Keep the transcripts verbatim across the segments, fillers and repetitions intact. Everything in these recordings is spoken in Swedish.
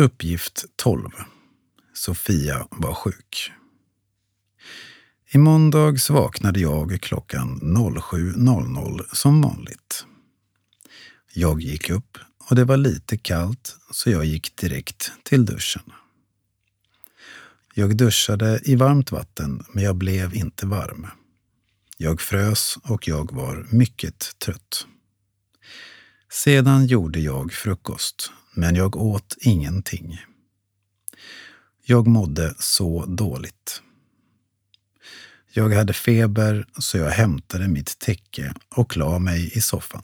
Uppgift tolv. Sofia var sjuk. I måndags vaknade jag klockan sju noll noll som vanligt. Jag gick upp och det var lite kallt så jag gick direkt till duschen. Jag duschade i varmt vatten men jag blev inte varm. Jag frös och jag var mycket trött. Sedan gjorde jag frukost men jag åt ingenting. Jag mådde så dåligt. Jag hade feber så jag hämtade mitt täcke och la mig i soffan.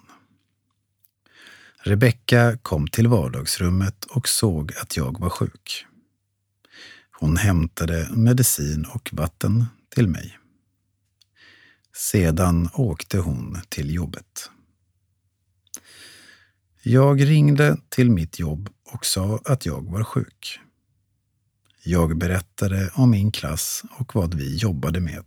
Rebecka kom till vardagsrummet och såg att jag var sjuk. Hon hämtade medicin och vatten till mig. Sedan åkte hon till jobbet. Jag ringde till mitt jobb och sa att jag var sjuk. Jag berättade om min klass och vad vi jobbade med.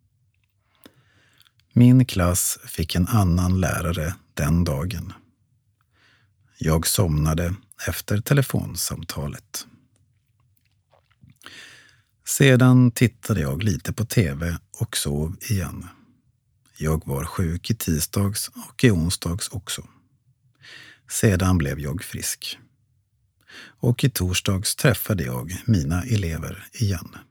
Min klass fick en annan lärare den dagen. Jag somnade efter telefonsamtalet. Sedan tittade jag lite på tv och sov igen. Jag var sjuk i tisdags och i onsdags också. Sedan blev jag frisk. Och i torsdags träffade jag mina elever igen.